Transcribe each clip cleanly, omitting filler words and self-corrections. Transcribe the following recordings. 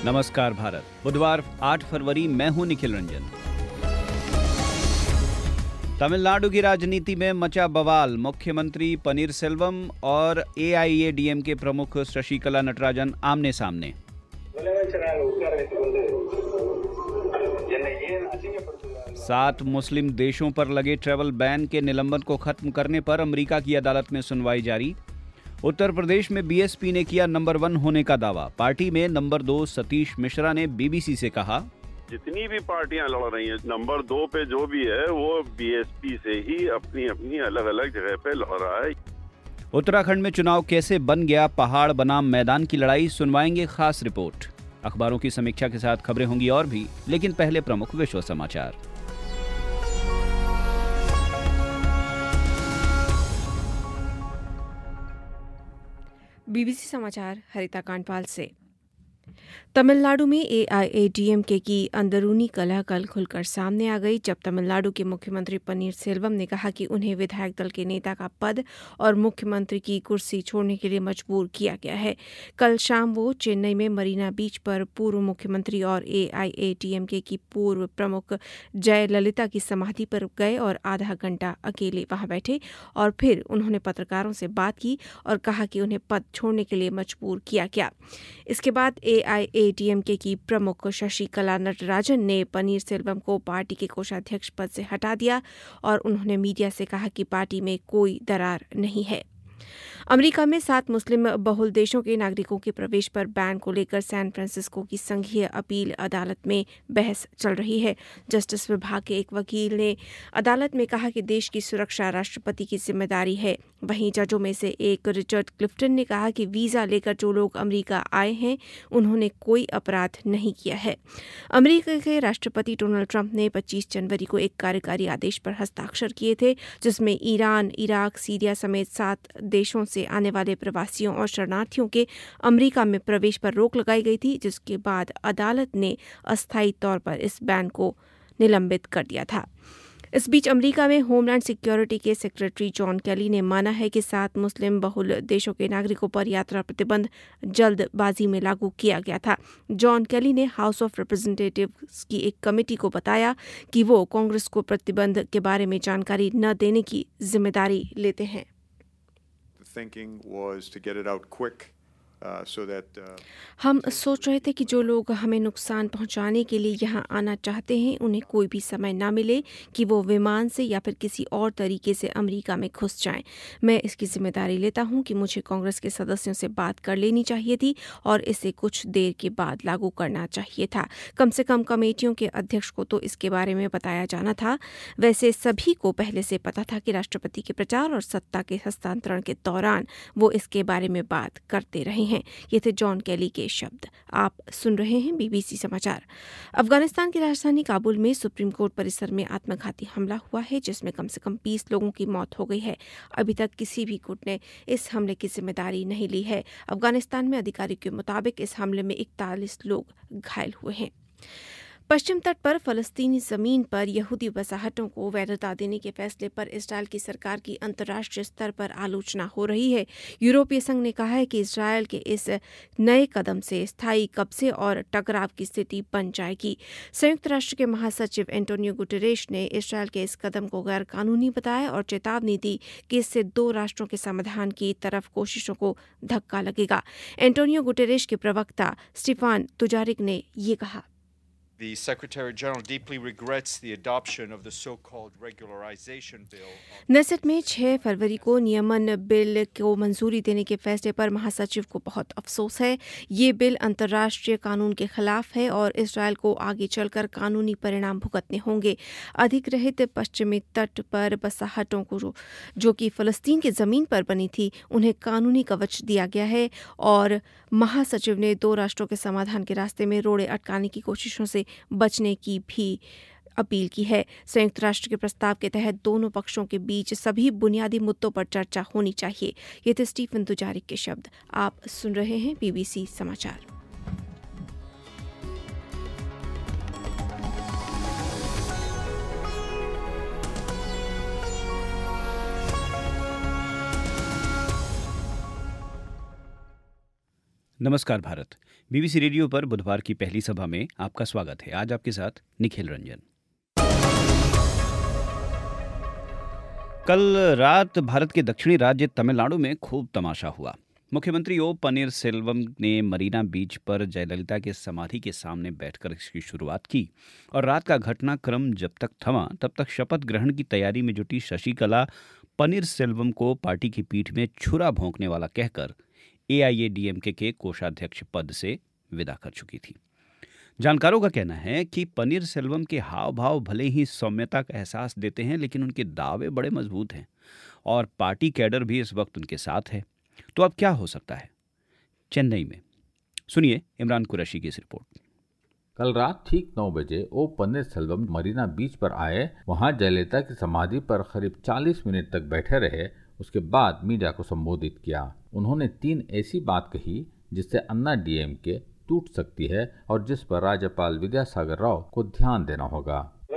नमस्कार भारत। बुधवार 8 फरवरी, मैं हूं निखिल रंजन। तमिलनाडु की राजनीति में मचा बवाल। मुख्यमंत्री पनीरसेल्वम और एआईएडीएमके प्रमुख शशिकला नटराजन आमने सामने। सात मुस्लिम देशों पर लगे ट्रैवल बैन के निलंबन को खत्म करने पर अमेरिका की अदालत में सुनवाई जारी। उत्तर प्रदेश में बीएसपी ने किया नंबर 1 होने का दावा। पार्टी में नंबर 2 सतीश मिश्रा ने बीबीसी से कहा, जितनी भी पार्टियां लड़ रही हैं, नंबर 2 पे जो भी है वो बीएसपी से ही अपनी अपनी अलग अलग जगह पे लड़ रहा है। उत्तराखंड में चुनाव कैसे बन गया पहाड़ बनाम मैदान की लड़ाई, सुनवाएंगे खास रिपोर्ट। अखबारों की समीक्षा के साथ खबरें होंगी और भी, लेकिन पहले प्रमुख विश्व समाचार। बीबीसी समाचार हरिता कांडपाल से। तमिलनाडु में एआईएडीएमके की अंदरूनी कलह कल खुलकर सामने आ गई, जब तमिलनाडु के मुख्यमंत्री पनीरसेल्वम ने कहा कि उन्हें विधायक दल के नेता का पद और मुख्यमंत्री की कुर्सी छोड़ने के लिए मजबूर किया गया है। कल शाम वो चेन्नई में मरीना बीच पर पूर्व मुख्यमंत्री और एआईएडीएमके की पूर्व प्रमुख जयललिता की समाधि पर गए और आधा घंटा अकेले वहां बैठे और फिर उन्होंने पत्रकारों से बात की और कहा कि उन्हें पद छोड़ने के लिए मजबूर किया गया। इसके बाद एआईएडीएमके की प्रमुख शशिकला नटराजन ने पनीरसेल्वम को पार्टी के कोषाध्यक्ष पद से हटा दिया और उन्होंने मीडिया से कहा कि पार्टी में कोई दरार नहीं है। अमेरिका में 7 मुस्लिम बहुल देशों के नागरिकों के प्रवेश पर बैन को लेकर सैन फ्रांसिस्को की संघीय अपील अदालत में बहस चल रही है। जस्टिस विभाग के एक वकील ने अदालत में कहा कि देश की सुरक्षा राष्ट्रपति की जिम्मेदारी है। वहीं जजों में से एक रिचर्ड क्लिफ्टन ने कहा कि वीजा लेकर जो लोग अमेरिका आए हैं उन्होंने कोई अपराध नहीं किया है। अमेरिका के राष्ट्रपति डोनाल्ड ट्रंप ने 25 जनवरी को एक कार्यकारी आदेश पर हस्ताक्षर किए थे, जिसमें ईरान, इराक, सीरिया समेत 7 देशों से आने वाले प्रवासियों और शरणार्थियों के अमेरिका में प्रवेश पर रोक लगाई गई थी, जिसके बाद अदालत ने अस्थायी तौर पर इस बैन को निलंबित कर दिया था। इस बीच अमेरिका में होमलैंड सिक्योरिटी के सेक्रेटरी जॉन केली ने माना है कि 7 मुस्लिम बहुल देशों के नागरिकों पर यात्रा प्रतिबंध जल्दबाजी में लागू किया गया था। जॉन केली ने हाउस ऑफ रिप्रेजेंटेटिव्स की एक कमेटी को बताया कि वो कांग्रेस को प्रतिबंध के बारे में जानकारी न देने की जिम्मेदारी लेते हैं। हम सोच रहे थे कि जो लोग हमें नुकसान पहुंचाने के लिए यहाँ आना चाहते हैं उन्हें कोई भी समय ना मिले कि वो विमान से या फिर किसी और तरीके से अमेरिका में घुस जाएं। मैं इसकी जिम्मेदारी लेता हूं कि मुझे कांग्रेस के सदस्यों से बात कर लेनी चाहिए थी और इसे कुछ देर के बाद लागू करना चाहिए था। कम से कम कमेटियों के अध्यक्ष को तो इसके बारे में बताया जाना था। वैसे सभी को पहले से पता था कि राष्ट्रपति के प्रचार और सत्ता के हस्तांतरण के दौरान वो इसके बारे में बात करते रहे हैं। ये थे जॉन केली के शब्द। आप सुन रहे हैं बीबीसी समाचार। अफगानिस्तान की राजधानी काबुल में सुप्रीम कोर्ट परिसर में आत्मघाती हमला हुआ है, जिसमें कम से कम 20 लोगों की मौत हो गई है। अभी तक किसी भी गुट ने इस हमले की जिम्मेदारी नहीं ली है। अफगानिस्तान में अधिकारियों के मुताबिक इस हमले में 41 लोग घायल हुए हैं। पश्चिम तट पर फलस्तीनी जमीन पर यहूदी वसाहतों को वैधता देने के फैसले पर इजरायल की सरकार की अंतर्राष्ट्रीय स्तर पर आलोचना हो रही है। यूरोपीय संघ ने कहा है कि इजरायल के इस नए कदम से स्थायी कब्जे और टकराव की स्थिति बन जाएगी। संयुक्त राष्ट्र के महासचिव एंटोनियो गुटेरेश ने इजरायल के इस कदम को गैर कानूनी बताया और चेतावनी दी कि इससे 2 राष्ट्रों के समाधान की तरफ कोशिशों को धक्का लगेगा। एंटोनियो गुटेरेश के प्रवक्ता स्टीफान दुजारिक ने ये कहा। The Secretary General deeply regrets the adoption of the so-called regularization bill. Knesset में 6 फरवरी को नियमन बिल को मंजूरी देने के फैसले पर महासचिव को बहुत अफसोस है। ये बिल अंतर्राष्ट्रीय कानून के खिलाफ है और इजरायल को आगे चलकर कानूनी परिणाम भुगतने होंगे। अधिग्रहित पश्चिमी तट पर बसाहटों को जो कि फलस्तीन की जमीन पर बनी थी, उन्हें कानूनी कवच दिया गया है और महासचिव ने 2 राष्ट्रों के समाधान के रास्ते में रोड़े अटकाने की कोशिशों से बचने की भी अपील की है। संयुक्त राष्ट्र के प्रस्ताव के तहत दोनों पक्षों के बीच सभी बुनियादी मुद्दों पर चर्चा होनी चाहिए। ये थे स्टीफन दुजारिक के शब्द। आप सुन रहे हैं बीबीसी समाचार। नमस्कार भारत। बीबीसी रेडियो पर बुधवार की पहली सभा में आपका स्वागत है। आज आपके साथ निखिल रंजन। कल रात भारत के दक्षिणी राज्य तमिलनाडु में खूब तमाशा हुआ। मुख्यमंत्री ओ पनीरसेल्वम ने मरीना बीच पर जयललिता के समाधि के सामने बैठकर इसकी शुरुआत की और रात का घटनाक्रम जब तक थमा तब तक शपथ ग्रहण की तैयारी में जुटी शशिकला पनीरसेल्वम को पार्टी की पीठ में छुरा भोंकने वाला कहकर AIADMK के कोषाध्यक्ष पद से विदा कर चुकी थी। जानकारों का कहना है कि पनीरसेल्वम के हाव भाव भले ही सौम्यता का एहसास देते हैं, लेकिन उनके दावे बड़े मजबूत हैं और पार्टी कैडर भी इस वक्त उनके साथ है। तो अब क्या हो सकता है चेन्नई में? सुनिए इमरान कुरैशी की इस रिपोर्ट। कल रात ठीक 9 बजे ओ पनीरसेल्वम मरीना बीच पर आए। वहां जयललिता की समाधि पर करीब 40 मिनट तक बैठे रहे। उसके बाद मीडिया को संबोधित किया। उन्होंने 3 ऐसी बात कही जिससे अन्ना DMK टूट सकती है और जिस पर राज्यपाल विद्यासागर राव को ध्यान देना होगा।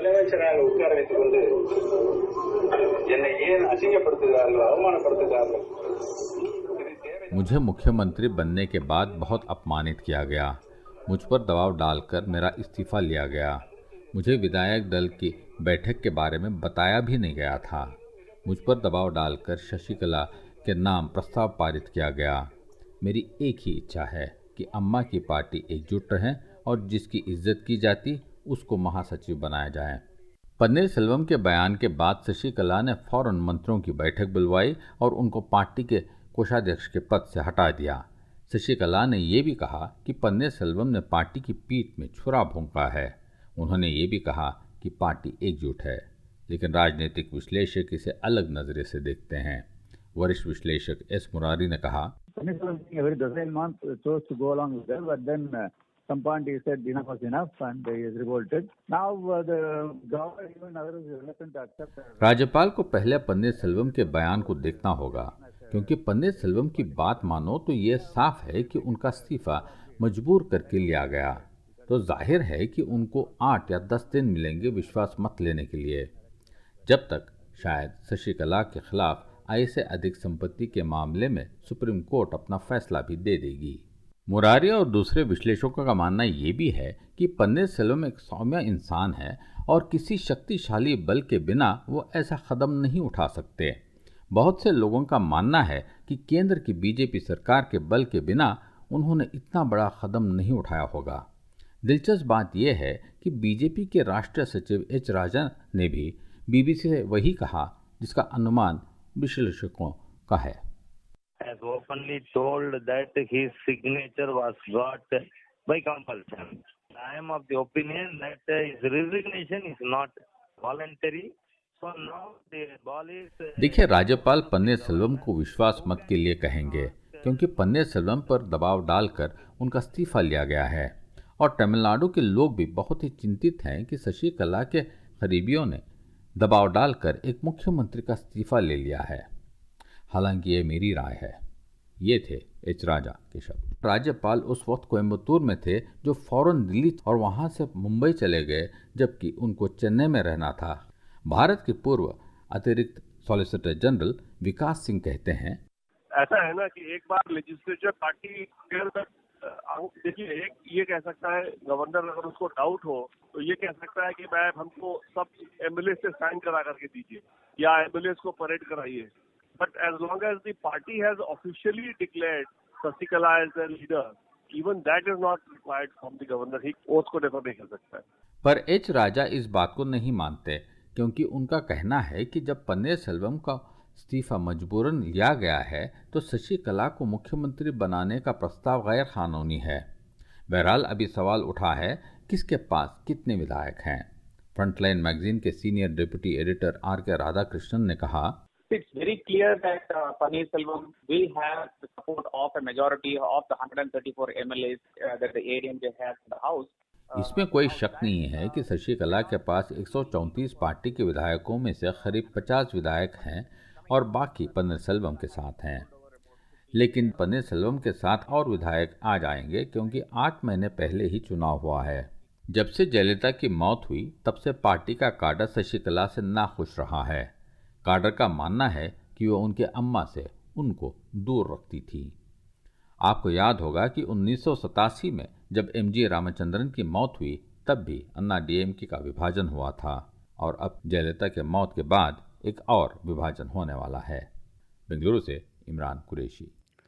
मुझे मुख्यमंत्री बनने के बाद बहुत अपमानित किया गया। मुझ पर दबाव डालकर मेरा इस्तीफा लिया गया। मुझे विधायक दल की बैठक के बारे में बताया भी नहीं गया था। मुझ पर दबाव डालकर शशिकला के नाम प्रस्ताव पारित किया गया। मेरी एक ही इच्छा है कि अम्मा की पार्टी एकजुट रहे और जिसकी इज्जत की जाती उसको महासचिव बनाया जाए। पनीरसेल्वम के बयान के बाद शशिकला ने फौरन मंत्रियों की बैठक बुलवाई और उनको पार्टी के कोषाध्यक्ष के पद से हटा दिया। शशिकला ने यह भी कहा कि पनीरसेल्वम ने पार्टी की पीठ में छुरा भोंका है। उन्होंने ये भी कहा कि पार्टी एकजुट है, लेकिन राजनीतिक विश्लेषक इसे अलग नजरे से देखते हैं। वरिष्ठ विश्लेषक S. मुरारी ने कहा, राज्यपाल को पहले पनीरसेल्वम के बयान को देखना होगा, क्योंकि पनीरसेल्वम की बात मानो तो ये साफ है कि उनका इस्तीफा मजबूर करके लिया गया। तो जाहिर है कि उनको 8 या 10 दिन मिलेंगे विश्वास मत लेने के लिए, जब तक शायद शशिकला के खिलाफ आय से अधिक संपत्ति के मामले में सुप्रीम कोर्ट अपना फैसला भी दे देगी। मुरारी और दूसरे विश्लेषकों का मानना ये भी है कि पनीरसेल्वम एक सौम्य इंसान है और किसी शक्तिशाली बल के बिना वो ऐसा कदम नहीं उठा सकते। बहुत से लोगों का मानना है कि केंद्र की बीजेपी सरकार के बल के बिना उन्होंने इतना बड़ा कदम नहीं उठाया होगा। दिलचस्प बात यह है कि बीजेपी के राष्ट्रीय सचिव H. राजा ने भी BBC से वही कहा जिसका अनुमान विश्लेषकों का है। Has openly told that his signature was got by compulsion. I am of the opinion that his resignation is not voluntary. So now the ball is. देखिए, राज्यपाल पनीरसेल्वम को विश्वास मत के लिए कहेंगे, क्योंकि पनीरसेल्वम पर दबाव डालकर उनका इस्तीफा लिया गया है और तमिलनाडु के लोग भी बहुत ही चिंतित हैं कि शशिकला के करीबियों ने दबाव डालकर एक मुख्यमंत्री का इस्तीफा ले लिया है। हालांकि ये मेरी राय है। ये थे H. राजा के शब्द। राज्यपाल उस वक्त कोयम्बतूर में थे, जो फौरन दिल्ली और वहां से मुंबई चले गए, जबकि उनको चेन्नई में रहना था। भारत के पूर्व अतिरिक्त सॉलिसिटर जनरल विकास सिंह कहते हैं, ऐसा है ना कि एक बार लेजिस्लेचर पार्टी देखिए, एक ये कह सकता है गवर्नर, अगर उसको डाउट हो तो ये कह सकता है कि मैं हमको सब एमएलए से साइन करा करके दीजिए या एमएलए को परेड कराइए, but as long as the party has officially declared Sasikala as the leader, even that is not required from the governor. He उसको डेफर नहीं कर सकता है। पर H. राजा इस बात को नहीं मानते, क्योंकि उनका कहना है कि जब पनीरसेल्वम का इस्तीफा मजबूरन लिया गया है तो शशिकला को मुख्यमंत्री बनाने का प्रस्ताव गैर कानूनी है। बहरहाल अभी सवाल उठा है किसके पास कितने विधायक हैं। फ्रंटलाइन मैगजीन के senior deputy editor R.K. Radhakrishnan ने कहा, It's very clear that Paneerselvam will have the support of a majority of the 134 MLAs that the AIADMK has in the House. इसमें कोई शक नहीं है कि शशिकला के पास 134 पार्टी के विधायकों में से करीब 50 विधायक हैं और बाकी पनीरसेल्वम के साथ हैं। लेकिन पनीरसेल्वम के साथ और विधायक आ जाएंगे, क्योंकि 8 महीने पहले ही चुनाव हुआ है। जब से जयललिता की मौत हुई तब से पार्टी का काडर शशिकला से नाखुश रहा है। काडर का मानना है कि वो उनके अम्मा से उनको दूर रखती थी। आपको याद होगा कि 1987 में जब एमजी रामचंद्रन की मौत हुई तब भी अन्ना डीएमके का विभाजन हुआ था और अब जयललिता के मौत के बाद एक और विभाजन होने वाला है। बेंगलुरु से इमरान कुरैशी।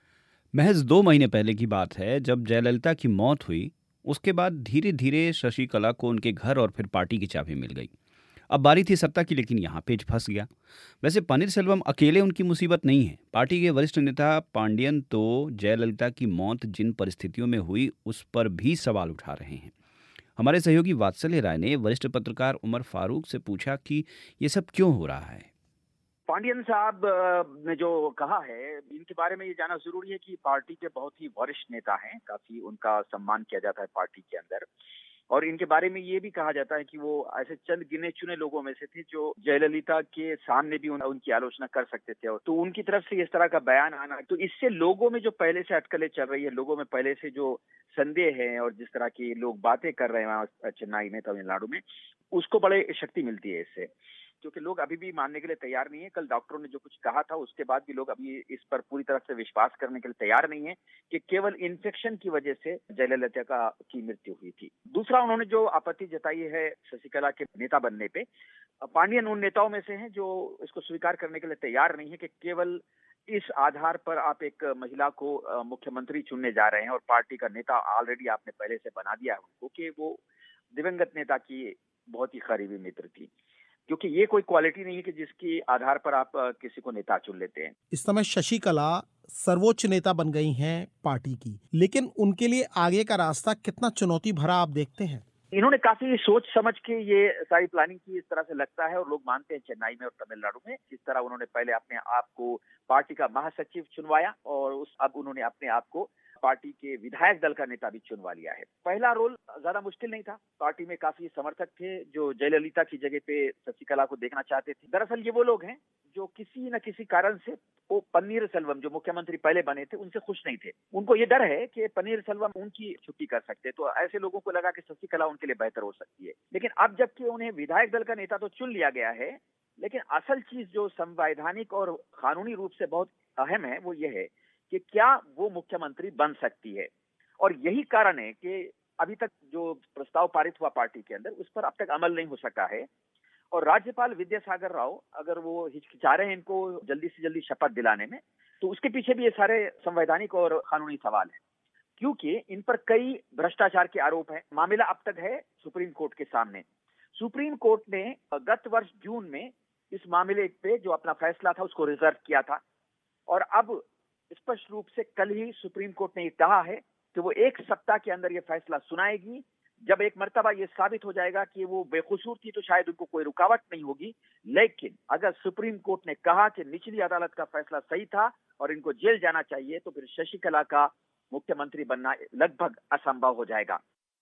महज 2 महीने पहले की बात है जब जयललिता की मौत हुई। उसके बाद धीरे धीरे शशिकला को उनके घर और फिर पार्टी की चाबी मिल गई। अब बारी थी सत्ता की, लेकिन यहाँ पेच फंस गया। वैसे पनीरसेल्वम अकेले उनकी मुसीबत नहीं है। पार्टी के वरिष्ठ नेता पांडियन तो जयललिता की मौत जिन परिस्थितियों में हुई उस पर भी सवाल उठा रहे हैं। हमारे सहयोगी वात्सल्य राय ने वरिष्ठ पत्रकार उमर फारूक से पूछा कि ये सब क्यों हो रहा है। पांडियन साहब ने जो कहा है, इनके बारे में ये जानना जरूरी है कि पार्टी के बहुत ही वरिष्ठ नेता हैं, काफी उनका सम्मान किया जाता है पार्टी के अंदर। और इनके बारे में ये भी कहा जाता है कि वो ऐसे चंद गिने चुने लोगों में से थे जो जयललिता के सामने भी उनकी आलोचना कर सकते थे। और तो उनकी तरफ से इस तरह का बयान आना, तो इससे लोगों में जो पहले से अटकलें चल रही है, लोगों में पहले से जो संदेह है और जिस तरह की लोग बातें कर रहे हैं वहाँ चेन्नई में, तमिलनाडु में, उसको बड़े शक्ति मिलती है इससे, क्योंकि लोग अभी भी मानने के लिए तैयार नहीं है। कल डॉक्टरों ने जो कुछ कहा था उसके बाद भी लोग अभी इस पर पूरी तरह से विश्वास करने के लिए तैयार नहीं है कि केवल इन्फेक्शन की वजह से जयललिता की मृत्यु हुई थी। दूसरा, उन्होंने जो आपत्ति जताई है शशिकला के नेता बनने पे, पांडियन उन नेताओं में से हैं जो इसको स्वीकार करने के लिए तैयार नहीं है कि केवल इस आधार पर आप एक महिला को मुख्यमंत्री चुनने जा रहे हैं और पार्टी का नेता ऑलरेडी आपने पहले से बना दिया है उनको, कि वो दिवंगत नेता की बहुत ही करीबी मित्र थी। क्योंकि ये कोई क्वालिटी नहीं है कि जिसके आधार पर आप किसी को नेता चुन लेते हैं। इस समय शशिकला सर्वोच्च नेता बन गई हैं पार्टी की, लेकिन उनके लिए आगे का रास्ता कितना चुनौती भरा आप देखते हैं? इन्होंने काफी सोच समझ के ये सारी प्लानिंग की, इस तरह से लगता है। और लोग मानते हैं चेन्नई में और तमिलनाडु में जिस तरह उन्होंने पहले अपने आप को पार्टी का महासचिव चुनवाया और अब उन्होंने अपने आप को पार्टी के विधायक दल का नेता भी चुनवा लिया है। पहला रोल ज्यादा मुश्किल नहीं था। पार्टी में काफी समर्थक थे जो जयललिता की जगह पे शशिकला को देखना चाहते थे। दरअसल ये वो लोग हैं जो किसी न किसी कारण से वो पनीरसेल्वम जो मुख्यमंत्री पहले बने थे उनसे खुश नहीं थे। उनको ये डर है कि पनीरसेल्वम उनकी छुट्टी कर सकते, तो ऐसे लोगों को लगा कि शशिकला उनके लिए बेहतर हो सकती है। लेकिन अब जबकि उन्हें विधायक दल का नेता तो चुन लिया गया है, लेकिन असल चीज जो संवैधानिक और कानूनी रूप से बहुत अहम है वो ये है कि क्या वो मुख्यमंत्री बन सकती है। और यही कारण है कि अभी तक जो प्रस्ताव पारित हुआ पार्टी के अंदर उस पर अब तक अमल नहीं हो सका है। और राज्यपाल विद्यासागर राव अगर वो हिचकिचा रहे हैं इनको जल्दी से जल्दी शपथ दिलाने में, तो उसके पीछे भी ये सारे संवैधानिक और कानूनी सवाल हैं, क्योंकि इन पर कई भ्रष्टाचार के आरोप हैं। मामला अब तक है सुप्रीम कोर्ट के सामने। सुप्रीम कोर्ट ने गत वर्ष जून में इस मामले पे जो अपना फैसला था उसको रिजर्व किया था और अब स्पष्ट रूप से कल ही सुप्रीम कोर्ट ने कहा है कि वो 1 सप्ताह के अंदर ये फैसला सुनाएगी। जब एक मर्तबा ये साबित हो जाएगा कि वो बेकसूर थी तो शायद उनको कोई रुकावट नहीं होगी। लेकिन अगर सुप्रीम कोर्ट ने कहा कि निचली अदालत का फैसला सही था और इनको जेल जाना चाहिए, तो फिर शशिकला का मुख्यमंत्री बनना लगभग असंभव हो जाएगा।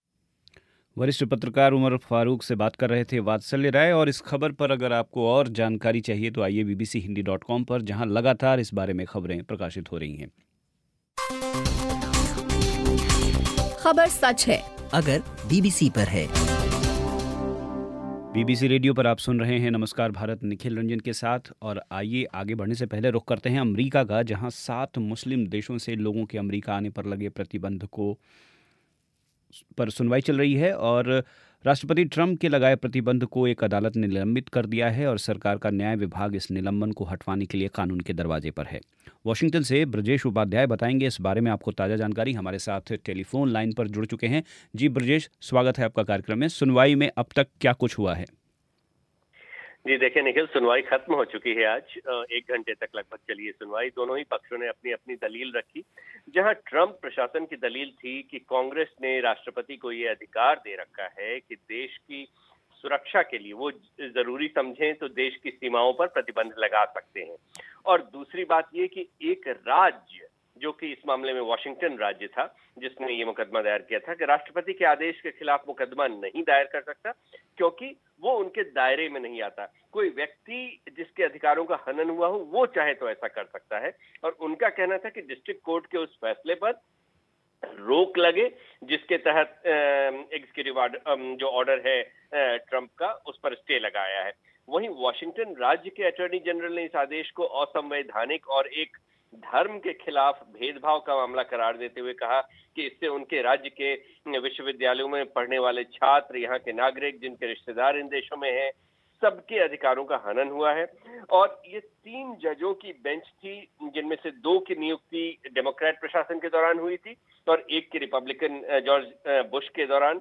वरिष्ठ पत्रकार उमर फारूक से बात कर रहे थे वात्सल्य राय। और इस खबर पर अगर आपको और जानकारी चाहिए तो आइए bbchindi.com पर, जहां लगातार इस बारे में खबरें प्रकाशित हो रही हैं। खबर सच है अगर BBC पर है। BBC रेडियो पर आप सुन रहे हैं नमस्कार भारत, निखिल रंजन के साथ। और आइए आगे बढ़ने से पहले रुख करते हैं अमेरिका का, जहां 7 मुस्लिम देशों से लोगों के अमेरिका आने पर लगे प्रतिबंध पर सुनवाई चल रही है। और राष्ट्रपति ट्रंप के लगाए प्रतिबंध को एक अदालत ने निलंबित कर दिया है और सरकार का न्याय विभाग इस निलंबन को हटवाने के लिए कानून के दरवाजे पर है। वॉशिंगटन से ब्रजेश उपाध्याय बताएंगे इस बारे में आपको ताज़ा जानकारी। हमारे साथ टेलीफोन लाइन पर जुड़ चुके हैं। जी ब्रजेश, स्वागत है आपका कार्यक्रम में। सुनवाई में अब तक क्या कुछ हुआ है? जी देखिए निखिल, सुनवाई खत्म हो चुकी है। आज 1 घंटे तक लगभग चली है सुनवाई। दोनों ही पक्षों ने अपनी अपनी दलील रखी। जहां ट्रंप प्रशासन की दलील थी कि कांग्रेस ने राष्ट्रपति को ये अधिकार दे रखा है कि देश की सुरक्षा के लिए वो जरूरी समझें तो देश की सीमाओं पर प्रतिबंध लगा सकते हैं। और दूसरी बात ये कि एक राज्य, जो कि इस मामले में वॉशिंगटन राज्य था जिसने ये मुकदमा दायर किया था, कि राष्ट्रपति के आदेश के खिलाफ मुकदमा नहीं दायर कर सकता क्योंकि वो उनके दायरे में नहीं आता। कोई व्यक्ति जिसके अधिकारों का हनन हुआ हो वो चाहे तो ऐसा कर सकता है। और उनका कहना था कि डिस्ट्रिक्ट कोर्ट के उस फैसले पर रोक लगे जिसके तहत एग्जीक्यूटिव जो ऑर्डर है ट्रंप का, उस पर स्टे लगाया है। वहीं वॉशिंगटन राज्य के अटॉर्नी जनरल ने इस आदेश को असंवैधानिक और एक धर्म के खिलाफ भेदभाव का मामला करार देते हुए कहा कि इससे उनके राज्य के विश्वविद्यालयों में पढ़ने वाले छात्र, यहाँ के नागरिक, जिनके रिश्तेदार इन देशों में हैं, सबके अधिकारों का हनन हुआ है। और ये 3 जजों की बेंच थी, जिनमें से 2 की नियुक्ति डेमोक्रेट प्रशासन के दौरान हुई थी और 1 की रिपब्लिकन जॉर्ज बुश के दौरान।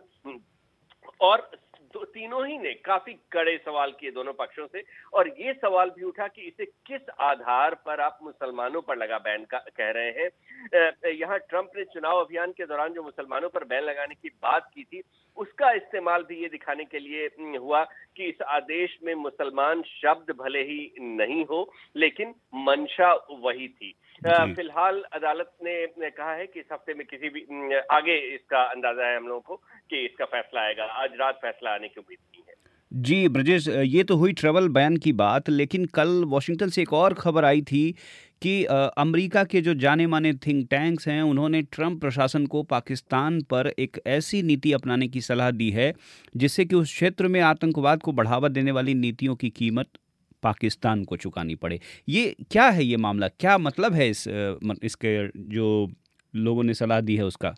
और तीनों ही ने काफी कड़े सवाल किए दोनों पक्षों से, और ये सवाल भी उठा कि इसे किस आधार पर आप मुसलमानों पर लगा बैन का कह रहे हैं। यहाँ ट्रंप ने चुनाव अभियान के दौरान जो मुसलमानों पर बैन लगाने की बात की थी, उसका इस्तेमाल भी ये दिखाने के लिए हुआ कि इस आदेश में मुसलमान शब्द भले ही नहीं हो, लेकिन मंशा वही थी। फिलहाल अदालत ने कहा है कि इस हफ्ते में किसी भी आगे इसका अंदाजा है हम लोगों को कि इसका फैसला आएगा। आज रात फैसला आने की उम्मीद नहीं है। जी ब्रजेश, ये तो हुई ट्रैवल बैन की बात, लेकिन कल वॉशिंगटन से एक और खबर आई थी कि अमेरिका के जो जाने माने थिंक टैंक्स हैं, उन्होंने ट्रंप प्रशासन को पाकिस्तान पर एक ऐसी नीति अपनाने की सलाह दी है जिससे कि उस क्षेत्र में आतंकवाद को बढ़ावा देने वाली नीतियों की कीमत पाकिस्तान को चुकानी पड़े। ये क्या है, ये मामला क्या मतलब है इसके जो लोगों ने सलाह दी है उसका?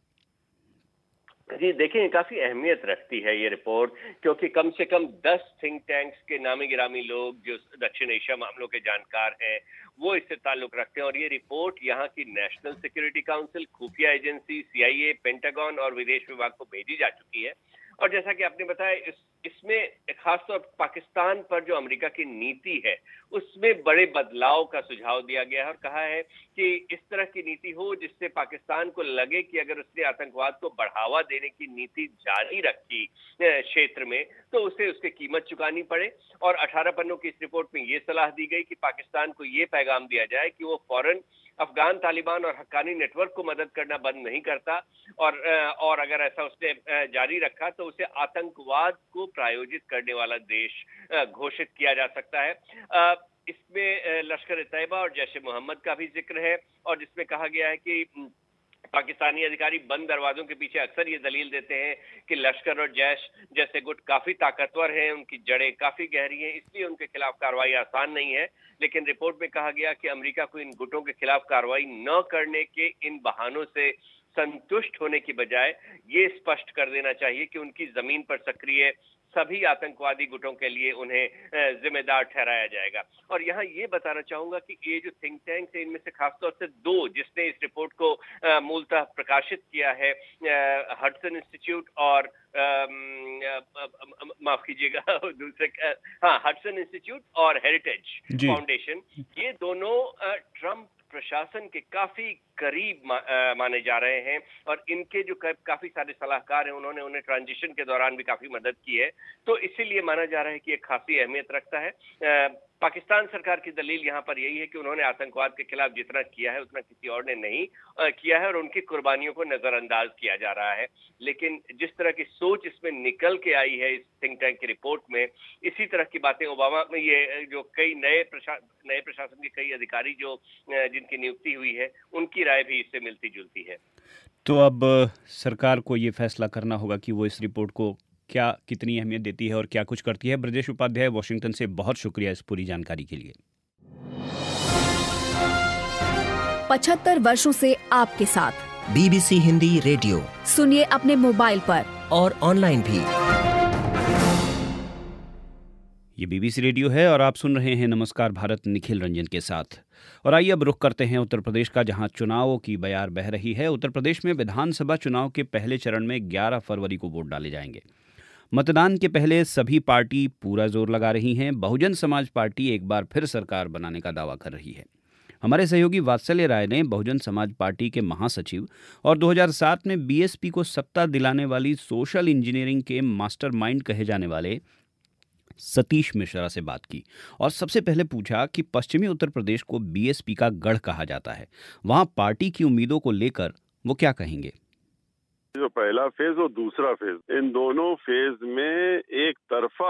जी देखिए, काफी अहमियत रखती है ये रिपोर्ट, क्योंकि कम से कम 10 थिंक टैंक्स के नामी गिरामी लोग जो दक्षिण एशिया मामलों के जानकार हैं, वो इससे ताल्लुक रखते हैं। और ये रिपोर्ट यहाँ की नेशनल सिक्योरिटी काउंसिल, खुफिया एजेंसी, CIA, पेंटागन और विदेश विभाग को भेजी जा चुकी है। और जैसा कि आपने बताया, इसमें खासतौर पर पाकिस्तान पर जो अमेरिका की नीति है उसमें बड़े बदलाव का सुझाव दिया गया है और कहा है कि इस तरह की नीति हो जिससे पाकिस्तान को लगे कि अगर उसने आतंकवाद को बढ़ावा देने की नीति जारी रखी क्षेत्र में तो उसे उसकी कीमत चुकानी पड़े। और 18 पन्नों की इस रिपोर्ट में ये सलाह दी गई कि पाकिस्तान को ये पैगाम दिया जाए कि वो फौरन अफगान तालिबान और हक्कानी नेटवर्क को मदद करना बंद नहीं करता, और अगर ऐसा उसने जारी रखा तो उसे आतंकवाद को प्रायोजित करने वाला देश घोषित किया जा सकता है। इसमें लश्कर ए तैयबा और जैश ए मोहम्मद का भी जिक्र है, और जिसमें कहा गया है कि पाकिस्तानी अधिकारी बंद दरवाजों के पीछे अक्सर ये दलील देते हैं कि लश्कर और जैश जैसे गुट काफी ताकतवर हैं, उनकी जड़ें काफी गहरी हैं, इसलिए उनके खिलाफ कार्रवाई आसान नहीं है। लेकिन रिपोर्ट में कहा गया कि अमेरिका को इन गुटों के खिलाफ कार्रवाई न करने के इन बहानों से संतुष्ट होने की बजाय ये स्पष्ट कर देना चाहिए कि उनकी जमीन पर सक्रिय सभी आतंकवादी गुटों के लिए उन्हें जिम्मेदार ठहराया जाएगा। और यहाँ ये बताना चाहूंगा कि ये जो थिंक टैंक है, इनमें से खासतौर से 2 जिसने इस रिपोर्ट को मूलतः प्रकाशित किया है, हडसन इंस्टीट्यूट और माफ कीजिएगा दूसरे, हडसन इंस्टीट्यूट और हेरिटेज फाउंडेशन, ये दोनों ट्रंप प्रशासन के काफी करीब माने जा रहे हैं और इनके जो काफी सारे सलाहकार हैं, उन्होंने उन्हें ट्रांजिशन के दौरान भी काफी मदद की है। तो इसीलिए माना जा रहा है कि ये खासी अहमियत रखता है। पाकिस्तान सरकार की दलील यहाँ पर यही है कि उन्होंने आतंकवाद के खिलाफ जितना किया है उतना किसी और ने नहीं किया है और उनकी कुर्बानियों को नजरअंदाज किया जा रहा है। लेकिन जिस तरह की सोच इसमें निकल के आई है इस थिंक टैंक की रिपोर्ट में, इसी तरह की बातें ओबामा में, ये जो कई नए प्रशासन के कई अधिकारी जो जिनकी नियुक्ति हुई है, उनकी राय भी इससे मिलती जुलती है। तो अब सरकार को ये फैसला करना होगा कि वो इस रिपोर्ट को क्या कितनी अहमियत देती है और क्या कुछ करती है। ब्रजेश उपाध्याय, वॉशिंगटन से, बहुत शुक्रिया इस पूरी जानकारी के लिए। 75 वर्षों से आपके साथ BBC हिंदी रेडियो। सुनिए अपने मोबाइल पर और ऑनलाइन भी। ये BBC रेडियो है और आप सुन रहे हैं नमस्कार भारत निखिल रंजन के साथ। और आइए अब रुख करते हैं उत्तर प्रदेश का, जहां चुनावों की बयार बह रही है। उत्तर प्रदेश में विधानसभा चुनाव के पहले चरण में 11 फरवरी को वोट डाले जाएंगे। मतदान के पहले सभी पार्टी पूरा जोर लगा रही हैं। बहुजन समाज पार्टी एक बार फिर सरकार बनाने का दावा कर रही है। हमारे सहयोगी वात्सल्य राय ने बहुजन समाज पार्टी के महासचिव और 2007 में BSP को सत्ता दिलाने वाली सोशल इंजीनियरिंग के मास्टरमाइंड कहे जाने वाले सतीश मिश्रा से बात की और सबसे पहले पूछा कि पश्चिमी उत्तर प्रदेश को BSP का गढ़ कहा जाता है, वहां पार्टी की उम्मीदों को लेकर वो क्या कहेंगे। जो पहला फेज और दूसरा फेज, इन दोनों फेज में एक तरफा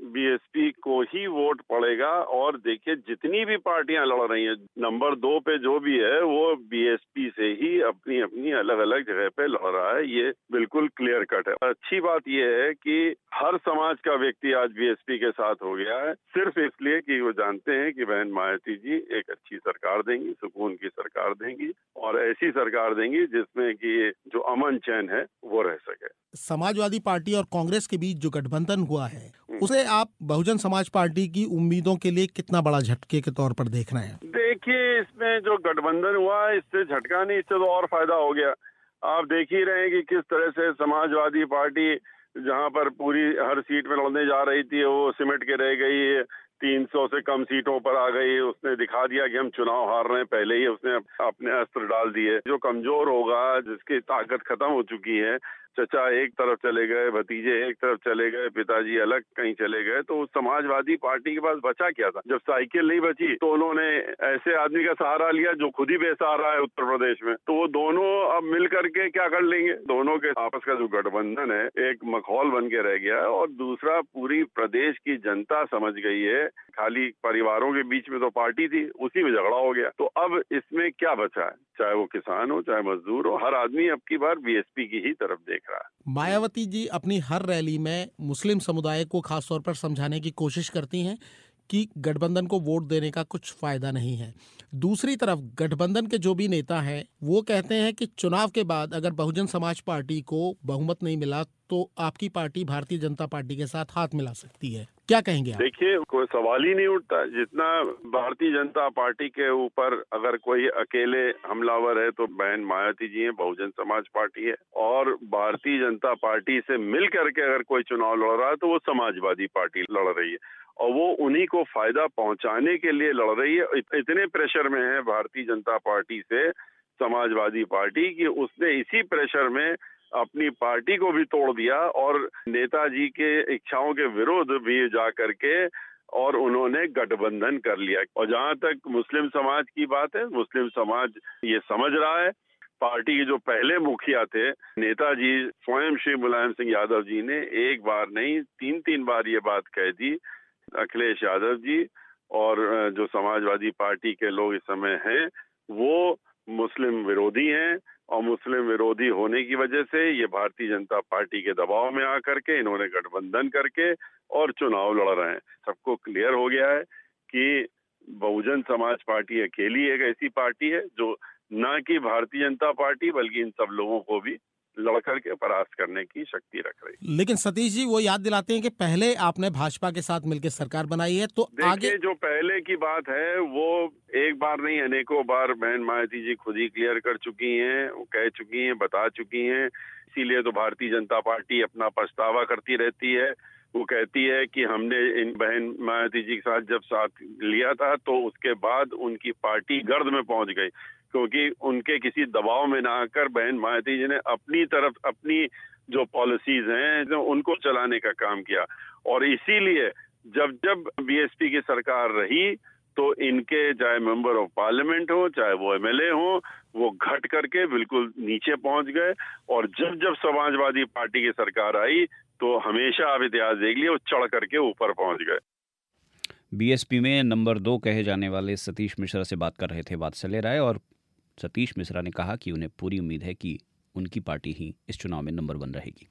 बीएसपी को ही वोट पड़ेगा। और देखिए जितनी भी पार्टियां लड़ रही हैं, नंबर 2 पे जो भी है वो बीएसपी से ही अपनी अपनी अलग अलग जगह पे लड़ रहा है। ये बिल्कुल क्लियर कट है। अच्छी बात ये है कि हर समाज का व्यक्ति आज बीएसपी के साथ हो गया है, सिर्फ इसलिए कि वो जानते हैं कि बहन मायावती जी एक अच्छी सरकार देंगी, सुकून की सरकार देंगी और ऐसी सरकार देंगी जिसमें कि जो अमन चैन है वो रह सके। समाजवादी पार्टी और कांग्रेस के बीच जो गठबंधन हुआ है उसे आप बहुजन समाज पार्टी की उम्मीदों के लिए कितना बड़ा झटके के तौर पर देख रहे हैं? देखिए इसमें जो गठबंधन हुआ है इससे झटका नहीं, इससे तो और फायदा हो गया। आप देख ही रहे हैं कि किस तरह से समाजवादी पार्टी जहां पर पूरी हर सीट में लड़ने जा रही थी वो सिमट के रह गई, 300 से कम सीटों पर आ गई। उसने दिखा दिया कि हम चुनाव हार रहे हैं, पहले ही उसने अपने अस्त्र डाल दिए। जो कमजोर होगा, जिसकी ताकत खत्म हो चुकी है, चचा एक तरफ चले गए, भतीजे एक तरफ चले गए, पिताजी अलग कहीं चले गए, तो उस समाजवादी पार्टी के पास बचा क्या था? जब साइकिल नहीं बची तो उन्होंने ऐसे आदमी का सहारा लिया जो खुद ही बेसहारा है उत्तर प्रदेश में। तो वो दोनों अब मिल करके क्या कर लेंगे? दोनों के आपस का जो गठबंधन है एक मखौल बन के रह गया है। और दूसरा, पूरी प्रदेश की जनता समझ गई है, खाली परिवारों के बीच में तो पार्टी थी, उसी में झगड़ा हो गया। तो अब इसमें क्या बचा है? चाहे वो किसान हो, चाहे मजदूर हो, हर आदमी अब की बार बीएसपी की ही तरफ देख रहा है। मायावती जी अपनी हर रैली में मुस्लिम समुदाय को खास तौर पर समझाने की कोशिश करती हैं कि गठबंधन को वोट देने का कुछ फायदा नहीं है। दूसरी तरफ गठबंधन के जो भी नेता हैं वो कहते हैं कि चुनाव के बाद अगर बहुजन समाज पार्टी को बहुमत नहीं मिला तो आपकी पार्टी भारतीय जनता पार्टी के साथ हाथ मिला सकती है। क्या कहेंगे आप? देखिए कोई सवाल ही नहीं उठता। जितना भारतीय जनता पार्टी के ऊपर अगर कोई अकेले हमलावर है तो बहन मायावती जी है, बहुजन समाज पार्टी है। और भारतीय जनता पार्टी से मिल करके अगर कोई चुनाव लड़ रहा है तो वो समाजवादी पार्टी लड़ रही है और वो उन्हीं को फायदा पहुंचाने के लिए लड़ रही है। इतने प्रेशर में है भारतीय जनता पार्टी से समाजवादी पार्टी कि उसने इसी प्रेशर में अपनी पार्टी को भी तोड़ दिया और नेताजी के इच्छाओं के विरुद्ध भी जा करके और उन्होंने गठबंधन कर लिया। और जहां तक मुस्लिम समाज की बात है, मुस्लिम समाज ये समझ रहा है। पार्टी के जो पहले मुखिया थे नेताजी स्वयं श्री मुलायम सिंह यादव जी ने एक बार नहीं 3 बार ये बात कह दी, अखिलेश यादव जी और जो समाजवादी पार्टी के लोग इस समय हैं वो मुस्लिम विरोधी हैं और मुस्लिम विरोधी होने की वजह से ये भारतीय जनता पार्टी के दबाव में आकर के इन्होंने गठबंधन करके और चुनाव लड़ रहे हैं। सबको क्लियर हो गया है कि बहुजन समाज पार्टी अकेली एक ऐसी पार्टी है जो न कि भारतीय जनता पार्टी बल्कि इन सब लोगों को भी लड़ करके परास्त करने की शक्ति रख रही है। लेकिन सतीश जी वो याद दिलाते हैं कि पहले आपने भाजपा के साथ मिलकर सरकार बनाई है, तो आगे जो पहले की बात है वो एक बार नहीं अनेकों बार बहन मायावती जी खुद ही क्लियर कर चुकी हैं, वो कह चुकी हैं, बता चुकी हैं। इसीलिए तो भारतीय जनता पार्टी अपना पछतावा करती रहती है। वो कहती है कि हमने इन बहन मायावती जी के साथ जब साथ लिया था तो उसके बाद उनकी पार्टी गर्द में पहुंच गई, क्योंकि उनके किसी दबाव में ना आकर बहन मायावती जी ने अपनी तरफ अपनी जो पॉलिसीज हैं उनको चलाने का काम किया। और इसीलिए जब जब बीएसपी की सरकार रही तो इनके चाहे मेंबर ऑफ पार्लियामेंट हो चाहे वो एमएलए हो वो घट करके बिल्कुल नीचे पहुंच गए। और जब जब समाजवादी पार्टी की सरकार आई तो हमेशा आप इतिहास देख लिए वो चढ़ करके ऊपर पहुंच गए। बीएसपी में नंबर 2 कहे जाने वाले सतीश मिश्रा से बात कर रहे थे वात्सल्य राय, और सतीश मिश्रा ने कहा कि उन्हें पूरी उम्मीद है कि उनकी पार्टी ही इस चुनाव में नंबर 1 रहेगी।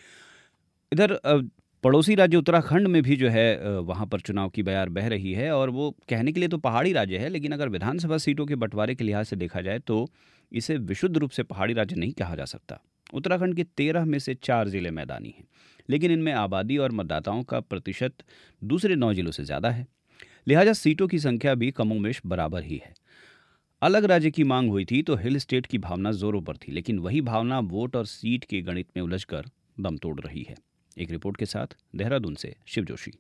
इधर पड़ोसी राज्य उत्तराखंड में भी जो है वहाँ पर चुनाव की बयार बह रही है, और वो कहने के लिए तो पहाड़ी राज्य है, लेकिन अगर विधानसभा सीटों के बंटवारे के लिहाज से देखा जाए तो इसे विशुद्ध रूप से पहाड़ी राज्य नहीं कहा जा सकता। उत्तराखंड के 13 में से 4 जिले मैदानी हैं, लेकिन इनमें आबादी और मतदाताओं का प्रतिशत दूसरे 9 जिलों से ज़्यादा है, लिहाजा सीटों की संख्या भी कमोबेश बराबर ही है। अलग राज्य की मांग हुई थी तो हिल स्टेट की भावना जोरों पर थी, लेकिन वही भावना वोट और सीट के गणित में उलझकर दम तोड़ रही है। एक रिपोर्ट के साथ देहरादून से शिव जोशी।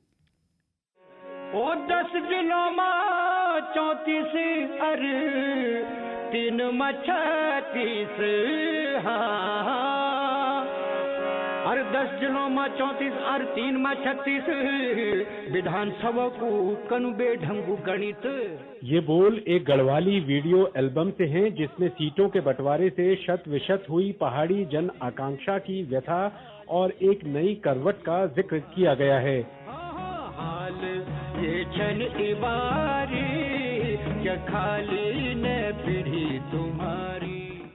10 जिलों में 34 और 3 में 36 और 10 जिलों में 34 और 3 में 36 विधानसभा को कनुबे ढंगू गणित। ये बोल एक गढ़वाली वीडियो एल्बम से हैं जिसमें सीटों के बंटवारे से शत विशत हुई पहाड़ी जन आकांक्षा की व्यथा और एक नई करवट का जिक्र किया गया है। हाल ये क्षण इबारी क्या खाली न पीढ़ी तुम्हारी।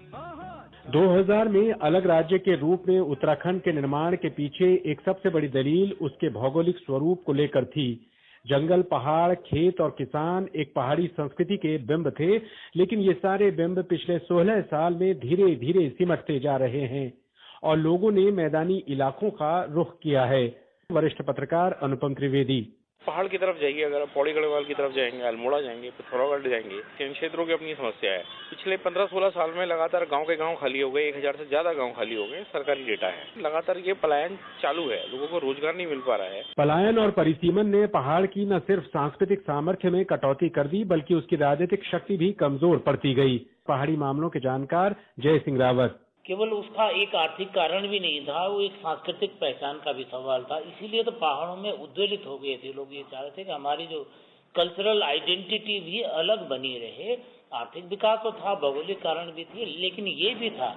2000 में अलग राज्य के रूप में उत्तराखंड के निर्माण के पीछे एक सबसे बड़ी दलील उसके भौगोलिक स्वरूप को लेकर थी। जंगल, पहाड़, खेत और किसान एक पहाड़ी संस्कृति के बिंब थे, लेकिन ये सारे बिंब पिछले 16 साल में धीरे धीरे सिमटते जा रहे हैं और लोगों ने मैदानी इलाकों का रुख किया है। वरिष्ठ पत्रकार अनुपम त्रिवेदी। पहाड़ की तरफ जाइए, अगर आप पौड़ी गढ़वाल की तरफ जाएंगे, अल्मोड़ा जाएंगे, पिथौरागढ़ जाएंगे, इन क्षेत्रों की अपनी समस्या है। पिछले 15-16 साल में लगातार गांव के गांव खाली हो गए, 1000 से ज्यादा गांव खाली हो गए, सरकारी डेटा है। लगातार ये पलायन चालू है, लोगों को रोजगार नहीं मिल पा रहा है। पलायन और परिसीमन ने पहाड़ की न सिर्फ सांस्कृतिक सामर्थ्य में कटौती कर दी, बल्कि उसकी राजनीतिक शक्ति भी कमजोर पड़ती गई। पहाड़ी मामलों के जानकार जय सिंह रावत। केवल उसका एक आर्थिक कारण भी नहीं था, वो एक सांस्कृतिक पहचान का भी सवाल था। इसीलिए तो पहाड़ों में उद्वेलित हो गए थे लोग। ये चाह रहे थे कि हमारी जो कल्चरल आइडेंटिटी भी अलग बनी रहे। आर्थिक विकास तो था, भौगोलिक कारण भी थे, लेकिन ये भी था।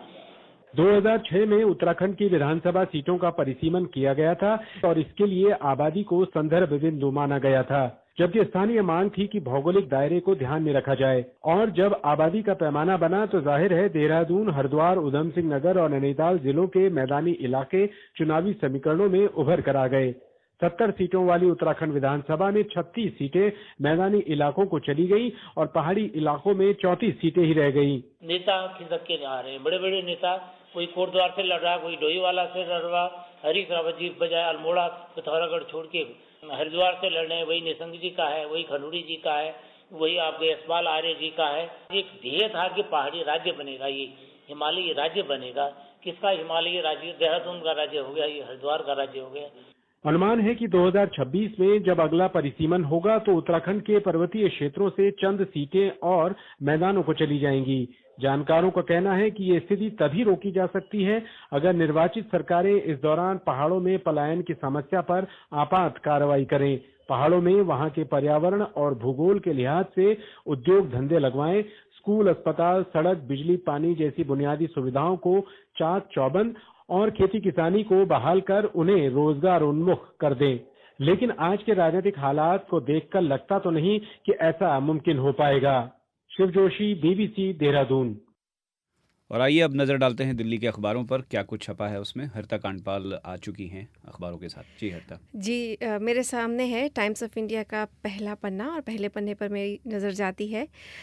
2006 में उत्तराखंड की विधानसभा सीटों का परिसीमन किया गया था और इसके लिए आबादी को संदर्भ बिंदु माना गया था, जबकि स्थानीय मांग थी कि भौगोलिक दायरे को ध्यान में रखा जाए। और जब आबादी का पैमाना बना तो जाहिर है देहरादून, हरिद्वार, उधम सिंह नगर और नैनीताल जिलों के मैदानी इलाके चुनावी समीकरणों में उभर कर आ गए। 70 सीटों वाली उत्तराखंड विधानसभा में 36 सीटें मैदानी इलाकों को चली गई और पहाड़ी इलाकों में 34 सीटें ही रह गई। नेता खिसक के आ रहे हैं, बड़े बड़े नेता, कोई कोटद्वार से लड़ रहा, कोई डोईवाला से लड़ रहा, हरीश रावत जी बजाय अल्मोड़ा पिथौरागढ़ छोड़ के हरिद्वार से लड़ रहे हैं, वही निसंग जी का है, वही खनूरी जी का है, वही आपके यशपाल आर्य जी का है। एक ध्येय था कि पहाड़ी राज्य बनेगा, ये हिमालयी राज्य बनेगा। किसका हिमालयी राज्य? देहरादून का राज्य हो गया, ये हरिद्वार का राज्य हो गया। अनुमान है कि 2026 में जब अगला परिसीमन होगा तो उत्तराखंड के पर्वतीय क्षेत्रों से चंद सीटें और मैदानों को चली जाएंगी। जानकारों का कहना है कि ये स्थिति तभी रोकी जा सकती है अगर निर्वाचित सरकारें इस दौरान पहाड़ों में पलायन की समस्या पर आपात कार्रवाई करें। पहाड़ों में वहां के पर्यावरण और भूगोल के लिहाज से उद्योग धंधे लगवाएं, स्कूल, अस्पताल, सड़क, बिजली, पानी जैसी बुनियादी सुविधाओं को चाक चौबंद और खेती किसानी को बहाल कर उन्हें रोजगार उन्मुख कर दें। लेकिन आज के राजनीतिक हालात को देखकर लगता तो नहीं कि ऐसा मुमकिन हो पाएगा। शिव जोशी, BBC, देहरादून। और आइए अब नजर डालते हैं दिल्ली के अखबारों पर क्या कुछ छपा है उसमें। हरिता कांडपाल आ चुकी हैं अखबारों के साथ। जी हरिता। जी मेरे सामने है टाइम्स ऑफ इंडिया का पहला पन्ना और पहले पन्ने पर मेरी नज़र जाती है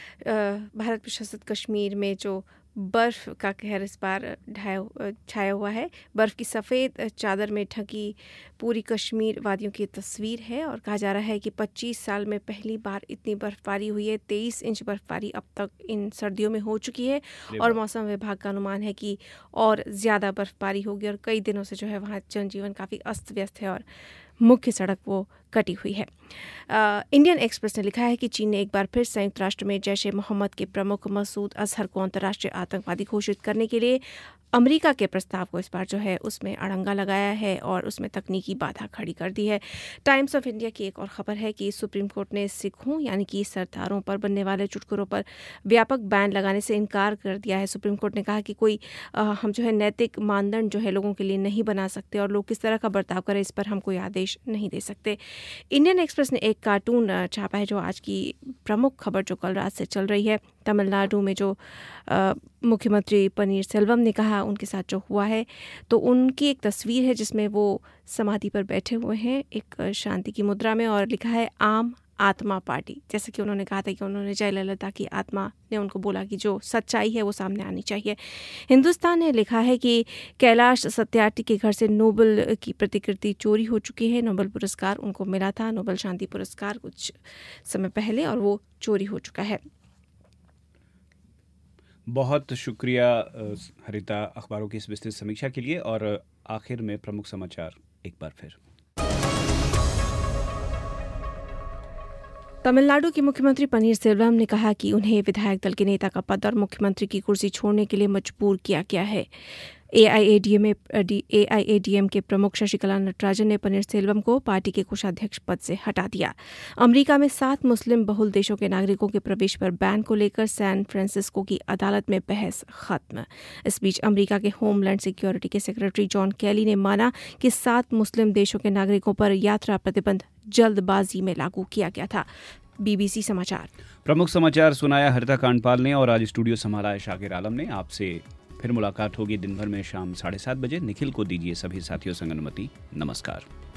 भारत प्रशासित कश्मीर में जो बर्फ़ का कहर इस बार छाया हुआ है। बर्फ़ की सफ़ेद चादर में ढकी पूरी कश्मीर वादियों की तस्वीर है और कहा जा रहा है कि 25 साल में पहली बार इतनी बर्फ़बारी हुई है। 23 इंच बर्फ़बारी अब तक इन सर्दियों में हो चुकी है और मौसम विभाग का अनुमान है कि और ज़्यादा बर्फ़बारी होगी और कई दिनों से जो है वहाँ जनजीवन काफ़ी अस्त व्यस्त है और मुख्य सड़क वो कटी हुई है। इंडियन एक्सप्रेस ने लिखा है कि चीन ने एक बार फिर संयुक्त राष्ट्र में जैश ए मोहम्मद के प्रमुख मसूद अजहर को अंतर्राष्ट्रीय आतंकवादी घोषित करने के लिए अमेरिका के प्रस्ताव को इस बार जो है उसमें अड़ंगा लगाया है और उसमें तकनीकी बाधा खड़ी कर दी है। टाइम्स ऑफ इंडिया की एक और खबर है कि सुप्रीम कोर्ट ने सिखों यानी कि सरदारों पर बनने वाले चुटकुलों पर व्यापक बैन लगाने से इनकार कर दिया है। सुप्रीम कोर्ट ने कहा कि कोई हम जो है नैतिक मानदंड जो है लोगों के लिए नहीं बना सकते और लोग किस तरह का बर्ताव करें इस पर हम कोई आदेश नहीं दे सकते। इंडियन एक्सप्रेस ने एक कार्टून छापा है जो आज की प्रमुख खबर जो कल रात से चल रही है। तमिलनाडु में जो मुख्यमंत्री पनीर सेल्वम ने कहा उनके साथ जो हुआ है तो उनकी एक तस्वीर है जिसमें वो समाधि पर बैठे हुए हैं एक शांति की मुद्रा में और लिखा है आम आत्मा पार्टी। जैसा कि उन्होंने कहा था कि उन्होंने जयललिता की आत्मा ने उनको बोला कि जो सच्चाई है वो सामने आनी चाहिए। हिंदुस्तान ने लिखा है कि कैलाश सत्यार्थी के घर से नोबेल की प्रतिकृति चोरी हो चुकी है। नोबेल पुरस्कार उनको मिला था, नोबेल शांति पुरस्कार कुछ समय पहले, और वो चोरी हो चुका है। बहुत शुक्रिया हरिता अखबारों की इस विस्तृत समीक्षा के लिए। और आखिर में प्रमुख समाचार एक बार फिर। तमिलनाडु के मुख्यमंत्री पनीर सेल्वम ने कहा कि उन्हें विधायक दल के नेता का पद और मुख्यमंत्री की कुर्सी छोड़ने के लिए मजबूर किया गया है। एआईएडीएम के प्रमुख शशिकला नटराजन ने पनीरसेल्वम को पार्टी के कोषाध्यक्ष पद से हटा दिया। अमेरिका में 7 मुस्लिम बहुल देशों के नागरिकों के प्रवेश पर बैन को लेकर सैन फ्रांसिस्को की अदालत में बहस खत्म। इस बीच अमेरिका के होमलैंड सिक्योरिटी के सेक्रेटरी जॉन कैली ने माना कि 7 मुस्लिम देशों के नागरिकों पर यात्रा प्रतिबंध जल्दबाजी में लागू किया गया था। BBC समाचार प्रमुख समाचार सुनाया हरिता कांडपाल ने और आज स्टूडियो संभाला है शाकिर आलम ने। आपसे फिर मुलाकात होगी दिन भर में शाम 7:30 बजे। निखिल को दीजिए सभी साथियों संग अनुमति। नमस्कार।